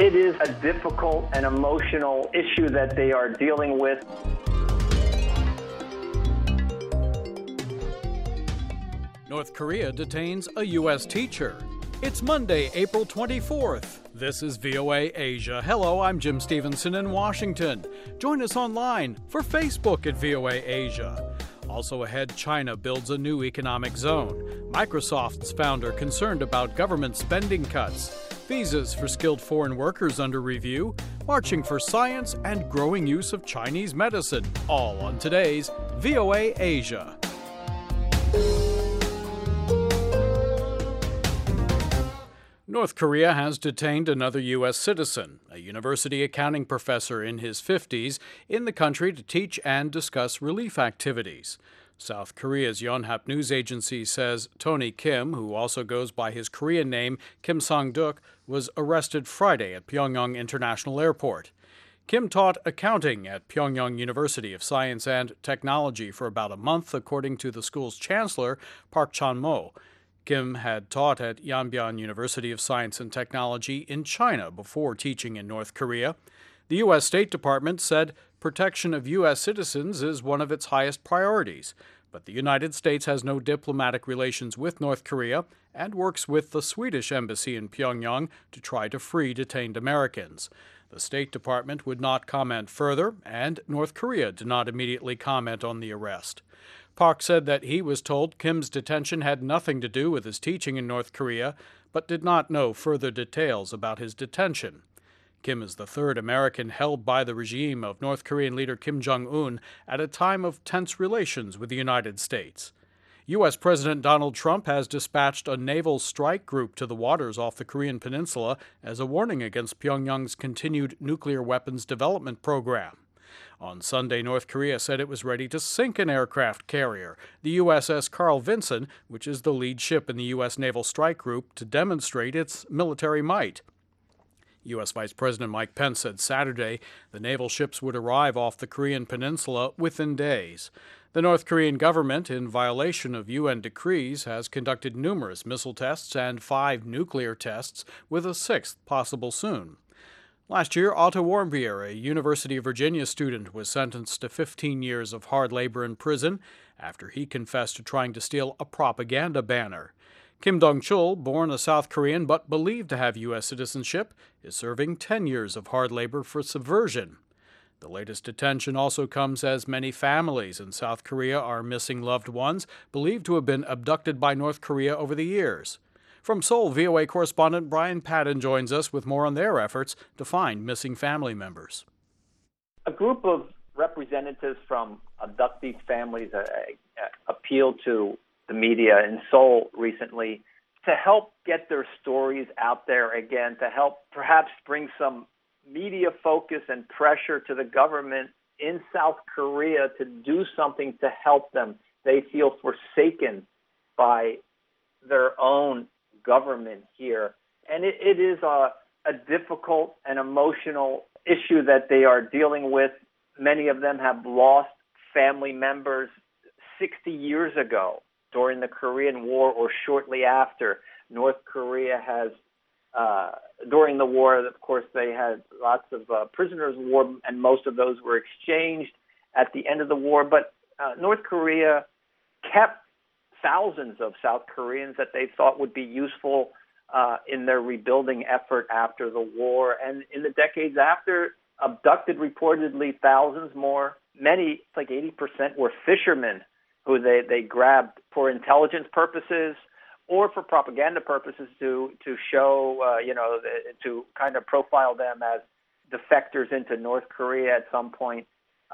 It is a difficult and emotional issue that they are dealing with. North Korea detains a U.S. teacher. It's Monday, April 24th. This is VOA Asia. Hello, I'm Jim Stevenson in Washington. Join us online for Facebook at VOA Asia. Also ahead, China builds a new economic zone. Microsoft's founder concerned about government spending cuts. Visas for skilled foreign workers under review. Marching for science and growing use of Chinese medicine. All on today's VOA Asia. North Korea has detained another U.S. citizen, a university accounting professor in his 50s, in the country to teach and discuss relief activities. South Korea's Yonhap news agency says Tony Kim, who also goes by his Korean name Kim Sang-duk, was arrested Friday at Pyongyang International Airport. Kim taught accounting at Pyongyang University of Science and Technology for about a month, according to the school's chancellor, Park Chan-mo. Kim had taught at Yanbian University of Science and Technology in China before teaching in North Korea. The U.S. State Department said protection of U.S. citizens is one of its highest priorities, but the United States has no diplomatic relations with North Korea and works with the Swedish embassy in Pyongyang to try to free detained Americans. The State Department would not comment further, and North Korea did not immediately comment on the arrest. Park said that he was told Kim's detention had nothing to do with his teaching in North Korea, but did not know further details about his detention. Kim is the third American held by the regime of North Korean leader Kim Jong-un at a time of tense relations with the United States. U.S. President Donald Trump has dispatched a naval strike group to the waters off the Korean peninsula as a warning against Pyongyang's continued nuclear weapons development program. On Sunday, North Korea said it was ready to sink an aircraft carrier, the USS Carl Vinson, which is the lead ship in the U.S. Naval Strike Group, to demonstrate its military might. U.S. Vice President Mike Pence said Saturday the naval ships would arrive off the Korean peninsula within days. The North Korean government, in violation of UN decrees, has conducted numerous missile tests and 5 nuclear tests, with a 6th possible soon. Last year, Otto Warmbier, a University of Virginia student, was sentenced to 15 years of hard labor in prison after he confessed to trying to steal a propaganda banner. Kim Dong-chul, born a South Korean but believed to have U.S. citizenship, is serving 10 years of hard labor for subversion. The latest detention also comes as many families in South Korea are missing loved ones believed to have been abducted by North Korea over the years. From Seoul, VOA correspondent Brian Padden joins us with more on their efforts to find missing family members. A group of representatives from abductees' families appealed to the media in Seoul recently to help get their stories out there again, to help perhaps bring some media focus and pressure to the government in South Korea to do something to help them. They feel forsaken by their own government here. And it is a difficult and emotional issue that they are dealing with. Many of them have lost family members 60 years ago during the Korean War or shortly after. North Korea has, during the war, of course, they had lots of prisoners of war, and most of those were exchanged at the end of the war. But North Korea kept thousands of South Koreans that they thought would be useful in their rebuilding effort after the war. And in the decades after, abducted reportedly thousands more. Many, like 80%, were fishermen who they grabbed for intelligence purposes or for propaganda purposes to show, to kind of profile them as defectors into North Korea at some point.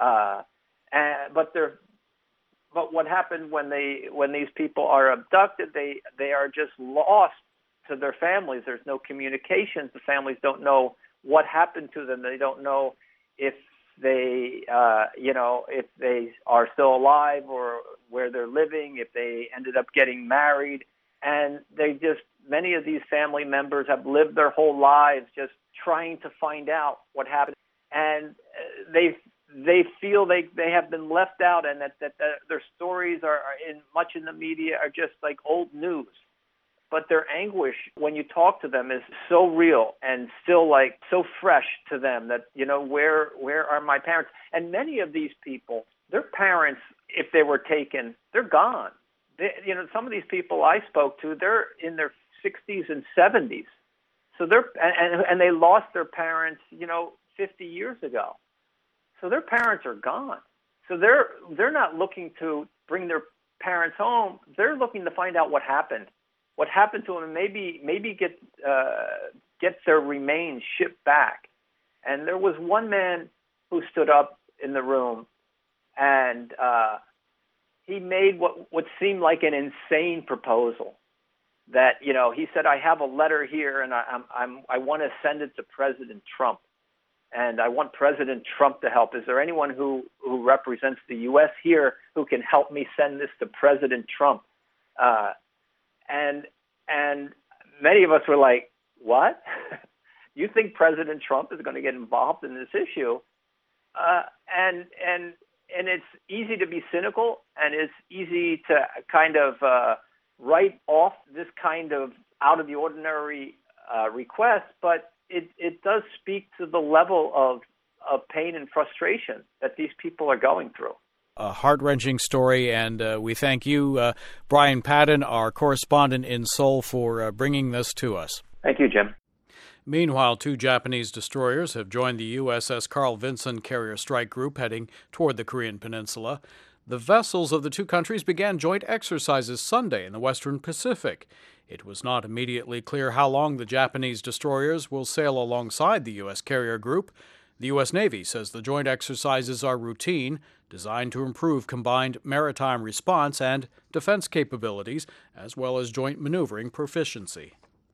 But what happened when these people are abducted? They are just lost to their families. There's no communications. The families don't know what happened to them. They don't know if they, if they are still alive or where they're living, if they ended up getting married. And many of these family members have lived their whole lives just trying to find out what happened. And they feel they have been left out, and that their stories are much in the media are just like old news. but their anguish when you talk to them is so real and still like so fresh to them that, where are my parents? And many of these people, their parents, if they were taken, they're gone. Some of these people I spoke to, they're in their 60s and 70s. So and they lost their parents, 50 years ago. So their parents are gone. So they're not looking to bring their parents home. They're looking to find out what happened to them, and maybe get their remains shipped back. And there was one man who stood up in the room, and he made what seemed like an insane proposal. That he said, I have a letter here, and I want to send it to President Trump, and I want President Trump to help. Is there anyone who represents the U.S. here who can help me send this to President Trump? And many of us were like, what? You think President Trump is going to get involved in this issue? And it's easy to be cynical, and it's easy to kind of write off this kind of out of the ordinary request, but it does speak to the level of pain and frustration that these people are going through. A heart-wrenching story, and we thank you, Brian Padden, our correspondent in Seoul, for bringing this to us. Thank you, Jim. Meanwhile, 2 Japanese destroyers have joined the USS Carl Vinson carrier strike group heading toward the Korean peninsula. The vessels of the 2 countries began joint exercises Sunday in the Western Pacific. It was not immediately clear how long the Japanese destroyers will sail alongside the U.S. carrier group. The U.S. Navy says the joint exercises are routine, designed to improve combined maritime response and defense capabilities, as well as joint maneuvering proficiency.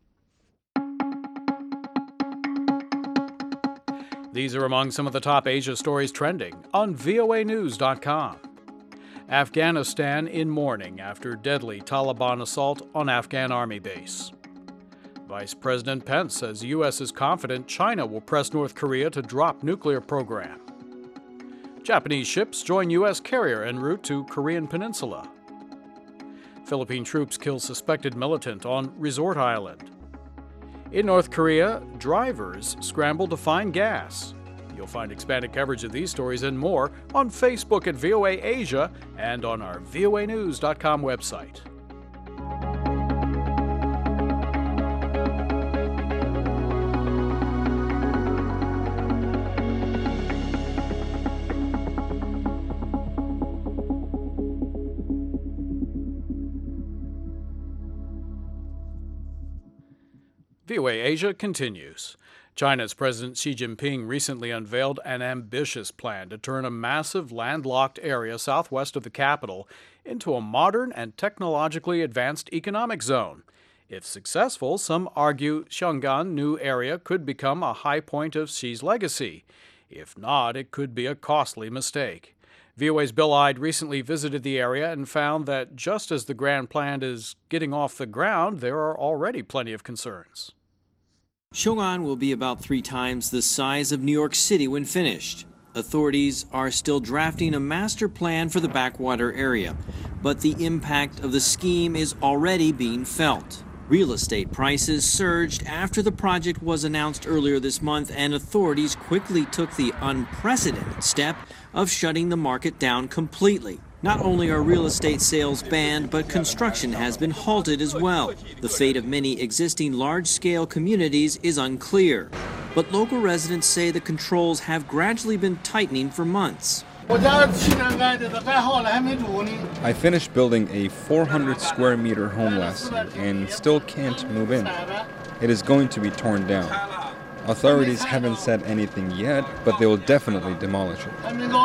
These are among some of the top Asia stories trending on voanews.com. Afghanistan in mourning after deadly Taliban assault on Afghan army base. Vice President Pence says the U.S. is confident China will press North Korea to drop nuclear program. Japanese ships join U.S. carrier en route to Korean peninsula. Philippine troops kill suspected militant on resort island. In North Korea, drivers scramble to find gas. You'll find expanded coverage of these stories and more on Facebook at VOA Asia and on our voanews.com website. VOA Asia continues. China's President Xi Jinping recently unveiled an ambitious plan to turn a massive landlocked area southwest of the capital into a modern and technologically advanced economic zone. If successful, some argue Xiang'an new area could become a high point of Xi's legacy. If not, it could be a costly mistake. VOA's Bill Ide recently visited the area and found that just as the grand plan is getting off the ground, there are already plenty of concerns. Xiong'an will be about 3 times the size of New York City when finished. Authorities are still drafting a master plan for the backwater area, but the impact of the scheme is already being felt. Real estate prices surged after the project was announced earlier this month, and authorities quickly took the unprecedented step of shutting the market down completely. Not only are real estate sales banned, but construction has been halted as well. The fate of many existing large-scale communities is unclear. But local residents say the controls have gradually been tightening for months. I finished building a 400 square meter home last year and still can't move in. It is going to be torn down. Authorities haven't said anything yet, but they will definitely demolish it.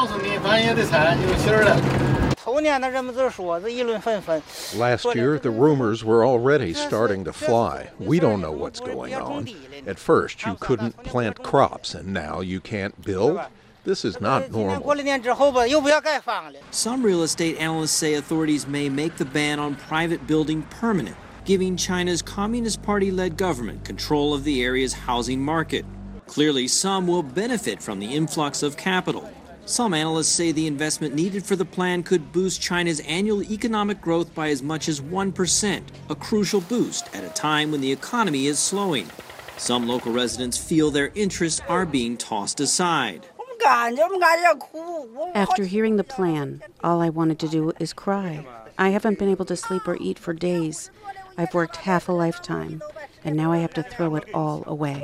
Last year, the rumors were already starting to fly. We don't know what's going on. At first, you couldn't plant crops, and now you can't build? This is not normal. Some real estate analysts say authorities may make the ban on private building permanent, giving China's Communist Party-led government control of the area's housing market. Clearly, some will benefit from the influx of capital. Some analysts say the investment needed for the plan could boost China's annual economic growth by as much as 1%, a crucial boost at a time when the economy is slowing. Some local residents feel their interests are being tossed aside. After hearing the plan, all I wanted to do is cry. I haven't been able to sleep or eat for days. I've worked half a lifetime, and now I have to throw it all away.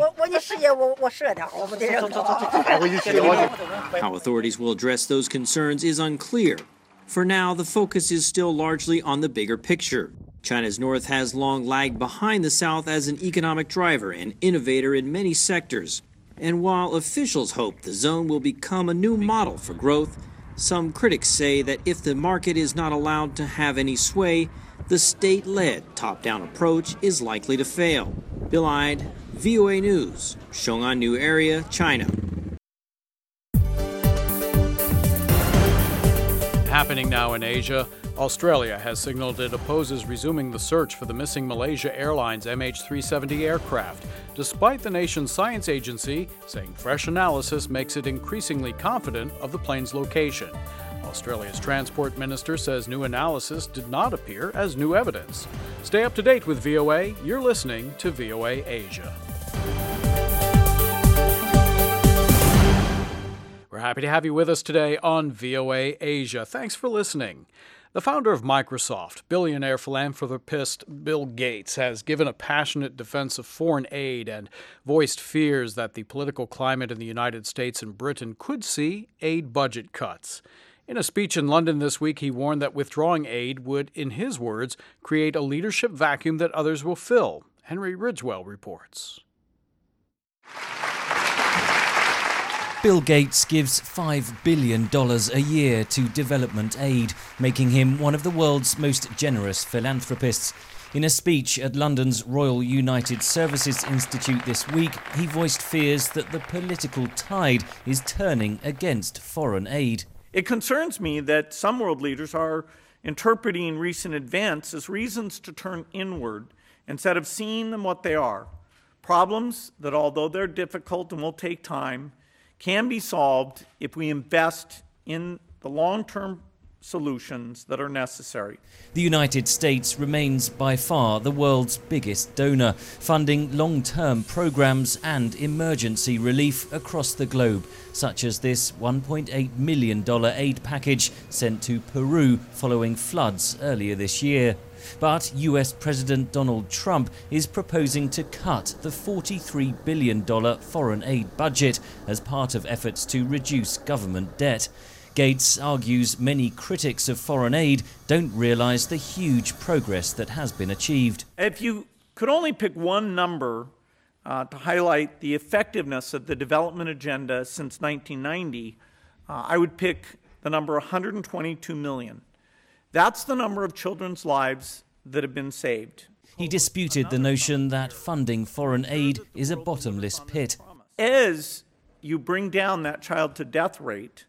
How authorities will address those concerns is unclear. For now, the focus is still largely on the bigger picture. China's north has long lagged behind the south as an economic driver and innovator in many sectors. And while officials hope the zone will become a new model for growth, some critics say that if the market is not allowed to have any sway, the state-led top-down approach is likely to fail. Bill Ide, VOA News, Shong'an New Area, China. Happening now in Asia, Australia has signaled it opposes resuming the search for the missing Malaysia Airlines MH370 aircraft, despite the nation's science agency saying fresh analysis makes it increasingly confident of the plane's location. Australia's transport minister says new analysis did not appear as new evidence. Stay up to date with VOA. You're listening to VOA Asia. We're happy to have you with us today on VOA Asia. Thanks for listening. The founder of Microsoft, billionaire philanthropist Bill Gates, has given a passionate defense of foreign aid and voiced fears that the political climate in the United States and Britain could see aid budget cuts. In a speech in London this week, he warned that withdrawing aid would, in his words, create a leadership vacuum that others will fill. Henry Ridgwell reports. Bill Gates gives $5 billion a year to development aid, making him one of the world's most generous philanthropists. In a speech at London's Royal United Services Institute this week, he voiced fears that the political tide is turning against foreign aid. It concerns me that some world leaders are interpreting recent events as reasons to turn inward instead of seeing them what they are. Problems that, although they're difficult and will take time, can be solved if we invest in the long-term solutions that are necessary. The United States remains by far the world's biggest donor, funding long-term programs and emergency relief across the globe, such as this $1.8 million aid package sent to Peru following floods earlier this year. But US President Donald Trump is proposing to cut the $43 billion foreign aid budget as part of efforts to reduce government debt. Gates argues many critics of foreign aid don't realize the huge progress that has been achieved. If you could only pick one number to highlight the effectiveness of the development agenda since 1990, I would pick the number 122 million. That's the number of children's lives that have been saved. He disputed the notion that funding foreign aid is a bottomless pit. As you bring down that child-to-death rate,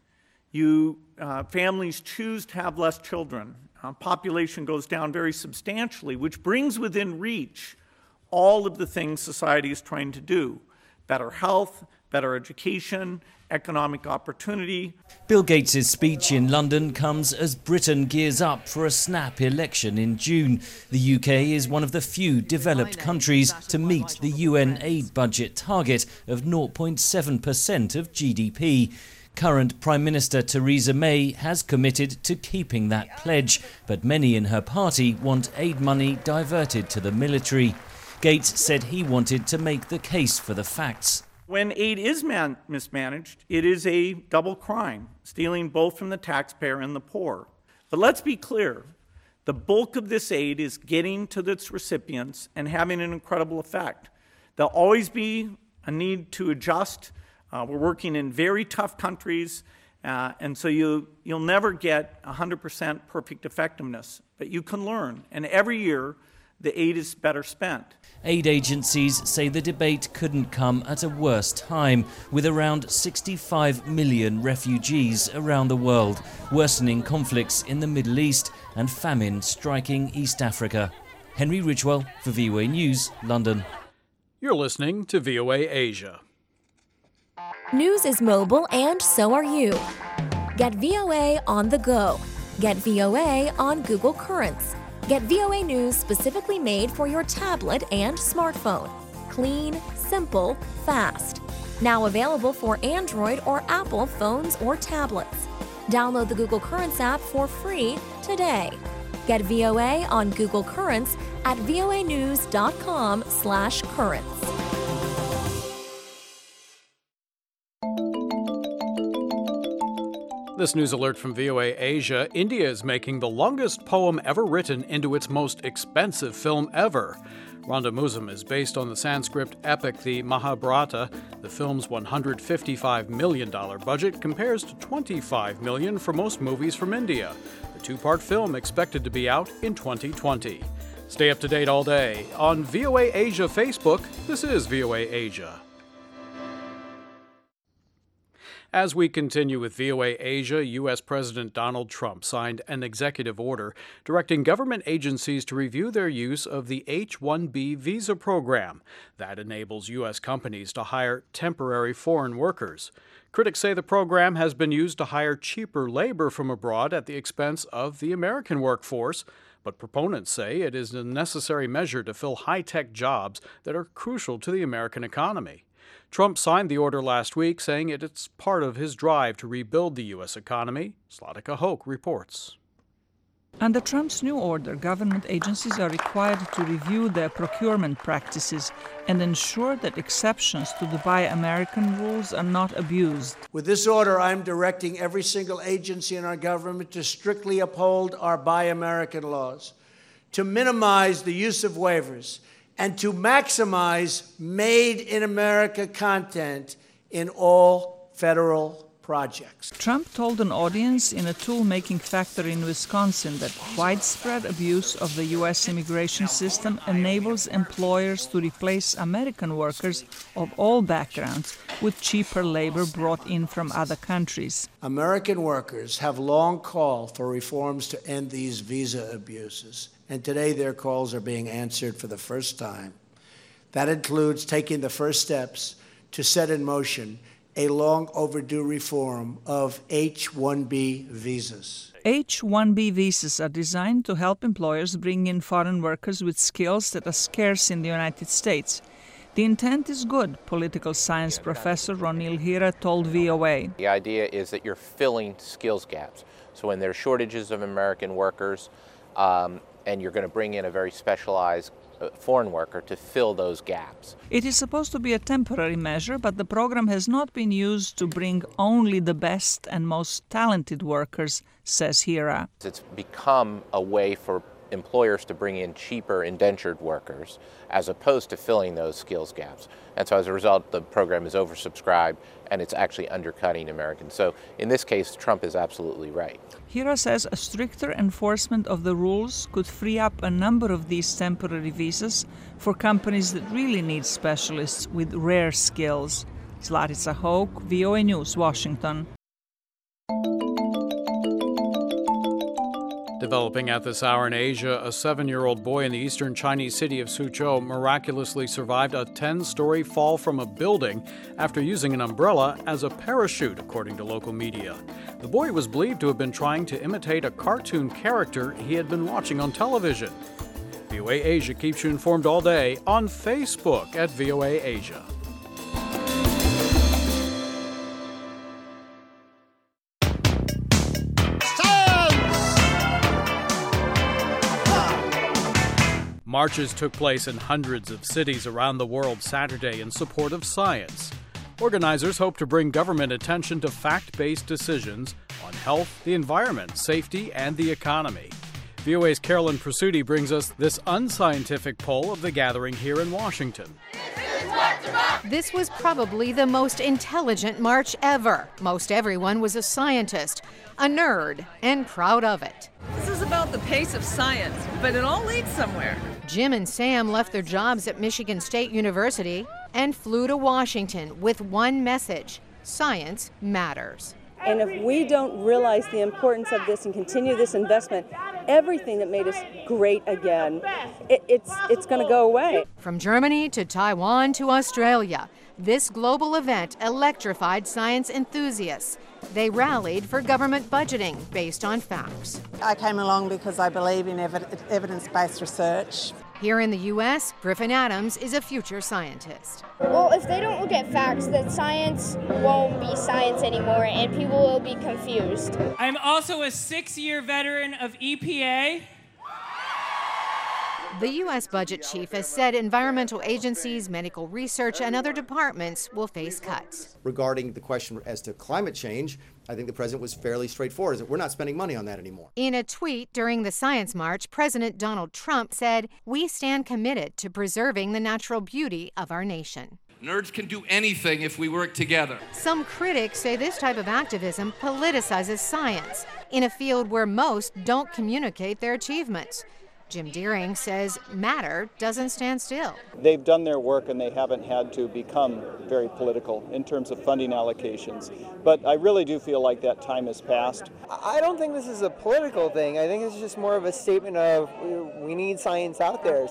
families choose to have less children. Population goes down very substantially, which brings within reach all of the things society is trying to do. Better health, better education, economic opportunity. Bill Gates' speech in London comes as Britain gears up for a snap election in June. The UK is one of the few developed countries to meet the UN aid budget target of 0.7% of GDP. Current Prime Minister Theresa May has committed to keeping that pledge, but many in her party want aid money diverted to the military. Gates said he wanted to make the case for the facts. When aid is mismanaged, it is a double crime, stealing both from the taxpayer and the poor. But let's be clear, the bulk of this aid is getting to its recipients and having an incredible effect. There'll always be a need to adjust. We're working in very tough countries, and so you'll never get 100% perfect effectiveness. But you can learn, and every year the aid is better spent. Aid agencies say the debate couldn't come at a worse time, with around 65 million refugees around the world, worsening conflicts in the Middle East and famine striking East Africa. Henry Ridgwell for VOA News, London. You're listening to VOA Asia. News is mobile, and so are you. Get VOA on the go. Get VOA on Google Currents. Get VOA News specifically made for your tablet and smartphone. Clean, simple, fast. Now available for Android or Apple phones or tablets. Download the Google Currents app for free today. Get VOA on Google Currents at voanews.com/currents. This news alert from VOA Asia. India is making the longest poem ever written into its most expensive film ever. Randa Musam is based on the Sanskrit epic, the Mahabharata. The film's $155 million budget compares to $25 million for most movies from India. The two-part film expected to be out in 2020. Stay up to date all day on VOA Asia Facebook. This is VOA Asia. As we continue with VOA Asia, U.S. President Donald Trump signed an executive order directing government agencies to review their use of the H-1B visa program. That enables U.S. companies to hire temporary foreign workers. Critics say the program has been used to hire cheaper labor from abroad at the expense of the American workforce, but proponents say it is a necessary measure to fill high-tech jobs that are crucial to the American economy. Trump signed the order last week, saying it's part of his drive to rebuild the U.S. economy. Zlatica Hoke reports. Under Trump's new order, government agencies are required to review their procurement practices and ensure that exceptions to the Buy American rules are not abused. With this order, I'm directing every single agency in our government to strictly uphold our Buy American laws, to minimize the use of waivers, and to maximize Made in America content in all federal projects. Trump told an audience in a tool-making factory in Wisconsin that widespread abuse of the U.S. immigration system enables employers to replace American workers of all backgrounds with cheaper labor brought in from other countries. American workers have long called for reforms to end these visa abuses, and today their calls are being answered for the first time. That includes taking the first steps to set in motion a long overdue reform of H-1B visas. H-1B visas are designed to help employers bring in foreign workers with skills that are scarce in the United States. The intent is good, political science professor Ronil Hira told VOA. The idea is that you're filling skills gaps. So when there are shortages of American workers, and you're going to bring in a very specialized foreign worker to fill those gaps. It is supposed to be a temporary measure, but the program has not been used to bring only the best and most talented workers, says Hira. It's become a way for employers to bring in cheaper indentured workers as opposed to filling those skills gaps. And so as a result, the program is oversubscribed and it's actually undercutting Americans. So in this case, Trump is absolutely right. Hira says a stricter enforcement of the rules could free up a number of these temporary visas for companies that really need specialists with rare skills. Zlatica Hoke, VOA News, Washington. Developing at this hour in Asia, a 7-year-old boy in the eastern Chinese city of Suzhou miraculously survived a 10-story fall from a building after using an umbrella as a parachute, according to local media. The boy was believed to have been trying to imitate a cartoon character he had been watching on television. VOA Asia keeps you informed all day on Facebook at VOA Asia. Marches took place in hundreds of cities around the world Saturday in support of science. Organizers hope to bring government attention to fact-based decisions on health, the environment, safety, and the economy. VOA's Carolyn Presutti brings us this unscientific poll of the gathering here in Washington. This was probably the most intelligent march ever. Most everyone was a scientist, a nerd, and proud of it. This is about the pace of science, but it all leads somewhere. Jim and Sam left their jobs at Michigan State University and flew to Washington with one message: science matters. And if we don't realize the importance of this and continue this investment, everything that made us great again, it's going to go away. From Germany to Taiwan to Australia, this global event electrified science enthusiasts. They rallied for government budgeting based on facts. I came along because I believe in evidence-based research. Here in the U.S., Griffin Adams is a future scientist. Well, if they don't look at facts, then science won't be science anymore and people will be confused. I'm also a 6-year veteran of EPA. The U.S. budget chief has said environmental agencies, medical research, and other departments will face cuts. Regarding the question as to climate change, I think the president was fairly straightforward, that we're not spending money on that anymore. In a tweet during the Science March, President Donald Trump said, "We stand committed to preserving the natural beauty of our nation." Nerds can do anything if we work together. Some critics say this type of activism politicizes science in a field where most don't communicate their achievements. Jim Deering says matter doesn't stand still. They've done their work and they haven't had to become very political in terms of funding allocations. But I really do feel like that time has passed. I don't think this is a political thing. I think it's just more of a statement of we need science out there.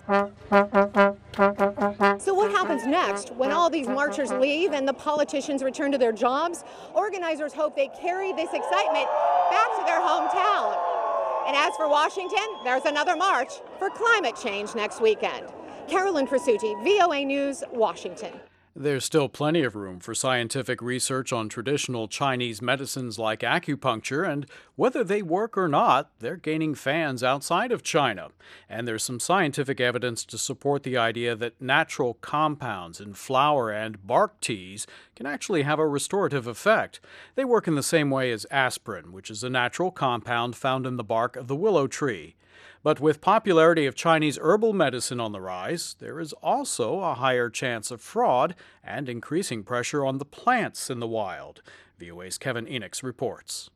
So what happens next when all these marchers leave and the politicians return to their jobs? Organizers hope they carry this excitement back to their hometown. And as for Washington, there's another march for climate change next weekend. Carolyn Presutti, VOA News, Washington. There's still plenty of room for scientific research on traditional Chinese medicines like acupuncture, and whether they work or not, they're gaining fans outside of China. And there's some scientific evidence to support the idea that natural compounds in flower and bark teas can actually have a restorative effect. They work in the same way as aspirin, which is a natural compound found in the bark of the willow tree. But with popularity of Chinese herbal medicine on the rise, there is also a higher chance of fraud and increasing pressure on the plants in the wild. VOA's Kevin Enix reports.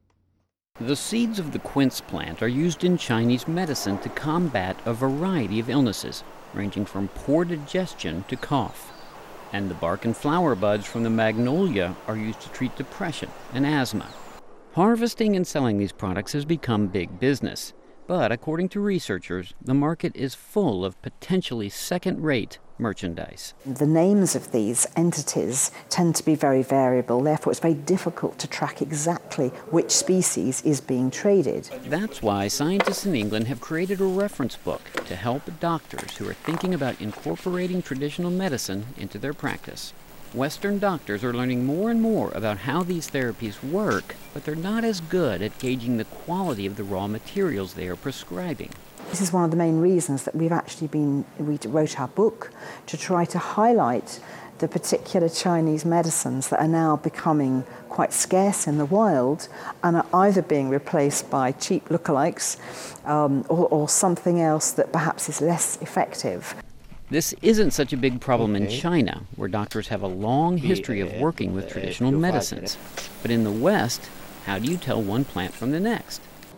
The seeds of the quince plant are used in Chinese medicine to combat a variety of illnesses, ranging from poor digestion to cough. And the bark and flower buds from the magnolia are used to treat depression and asthma. Harvesting and selling these products has become big business. But according to researchers, the market is full of potentially second-rate merchandise. The names of these entities tend to be very variable, therefore it's very difficult to track exactly which species is being traded. That's why scientists in England have created a reference book to help doctors who are thinking about incorporating traditional medicine into their practice. Western doctors are learning more and more about how these therapies work, but they're not as good at gauging the quality of the raw materials they are prescribing. This is one of the main reasons that we wrote our book, to try to highlight the particular Chinese medicines that are now becoming quite scarce in the wild and are either being replaced by cheap lookalikes or something else that perhaps is less effective. This isn't such a big problem in China, where doctors have a long history of working with traditional medicines. But in the West, how do you tell one plant from the next?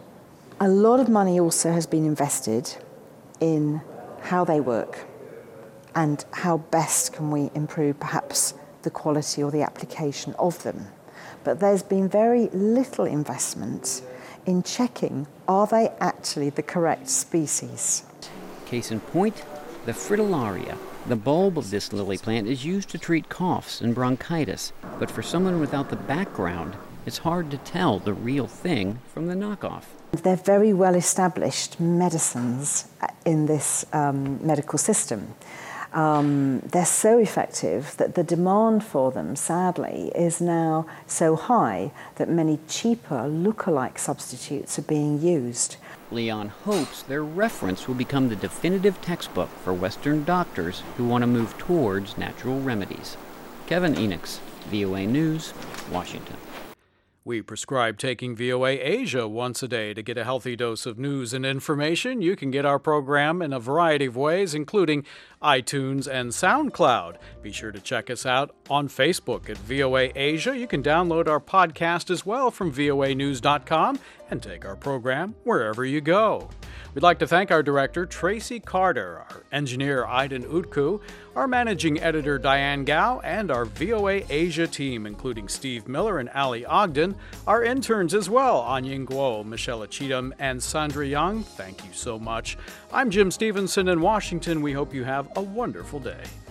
A lot of money also has been invested in how they work and how best can we improve perhaps the quality or the application of them. But there's been very little investment in checking, are they actually the correct species? Case in point, the fritillaria. The bulb of this lily plant is used to treat coughs and bronchitis, but for someone without the background, it's hard to tell the real thing from the knockoff. They're very well established medicines in this medical system. They're so effective that the demand for them, sadly, is now so high that many cheaper look-alike substitutes are being used. Leon hopes their reference will become the definitive textbook for Western doctors who want to move towards natural remedies. Kevin Enix, VOA News, Washington. We prescribe taking VOA Asia once a day to get a healthy dose of news and information. You can get our program in a variety of ways, including iTunes and SoundCloud. Be sure to check us out on Facebook at VOA Asia. You can download our podcast as well from voanews.com and take our program wherever you go. We'd like to thank our director, Tracy Carter, our engineer, Aiden Utku, our managing editor, Diane Gao, and our VOA Asia team, including Steve Miller and Ali Ogden, our interns as well, Anying Guo, Michelle Cheatham, and Sandra Young. Thank you so much. I'm Jim Stevenson in Washington. We hope you have a wonderful day.